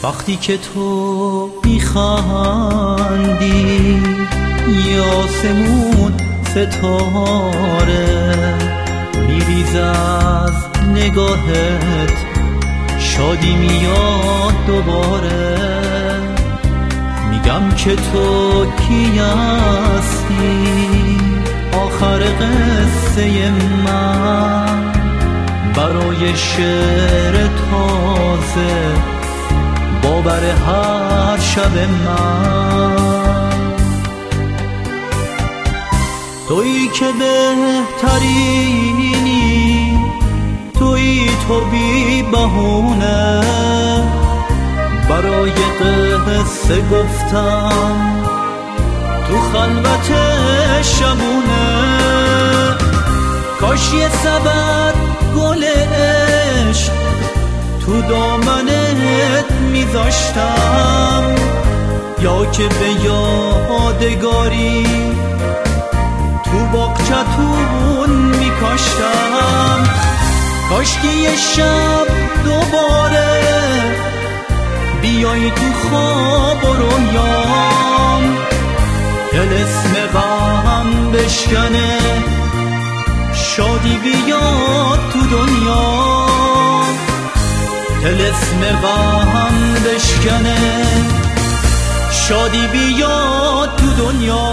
وقتی که تو میخندی آسمون ستاره میریز از نگاهت، شادی میاد دوباره. میگم که تو کی هستی، آخر قصه من برای شعر تازه باور هر شب من. تویی که بهترینی، تویی تو بی بهونه، برای قصه گفتم تو خلوت شبونه. کاش یه سبد گل عشق تو دامنت میذاشتم، یا که به یادگاری تو باغچتون میکاشتم. کاش که یه شب دوباره بیایی تو خواب و رویام، طلسم غم بشکنه، شادی بیاد تو دنیا. طلسم غم بشکنه، شادی بیاد تو دنیا.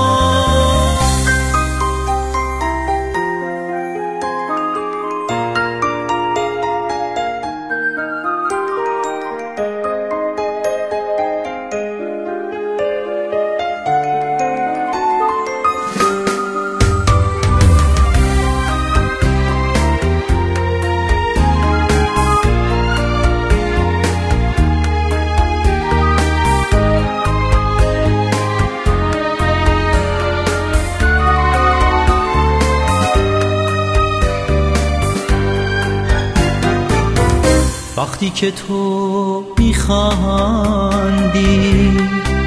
وقتی که تو میخندی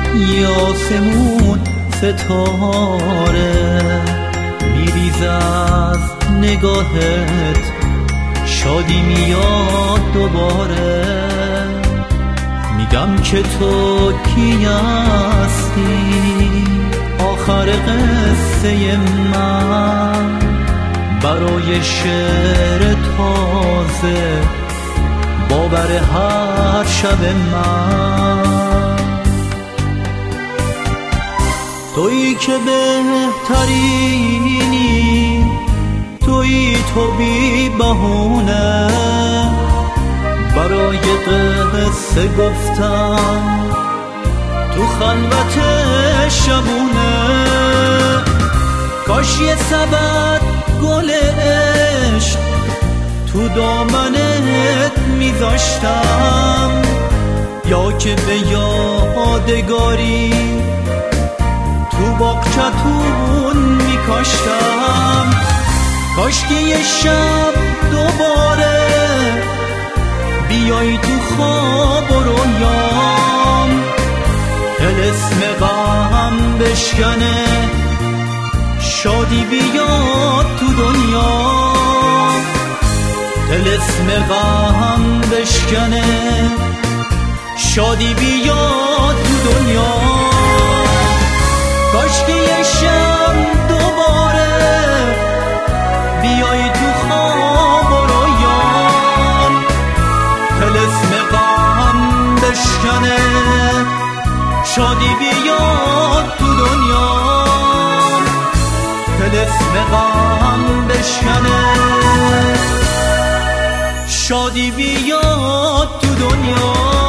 آسمون ستاره میریز از نگاهت، شادی میاد دوباره. میگم که تو کی هستی، آخر قصه من برای شعر تازه باور هر شب من. تویی که بهترینی، تویی تو بی بهونه، برای قصه گفتم تو خلوت شبونه. کاش یه سبد گل عشق تو دامنت میذاشتم، یا که به یادگاری تو باغچتون میکاشتم. کاش که یه شب دوباره بیایی تو خواب و رویام، طلسم غم بشکنه، شادی بیاد تو دنیا. طلسم غم بشکنه، شادی بیاد تو دنیا. کاش که یه شب دوباره بیایی تو خواب و رویام، طلسم غم بشکنه، شادی بیاد تو دنیا. طلسم غم بشکنه، شادی بیاد تو دنیا.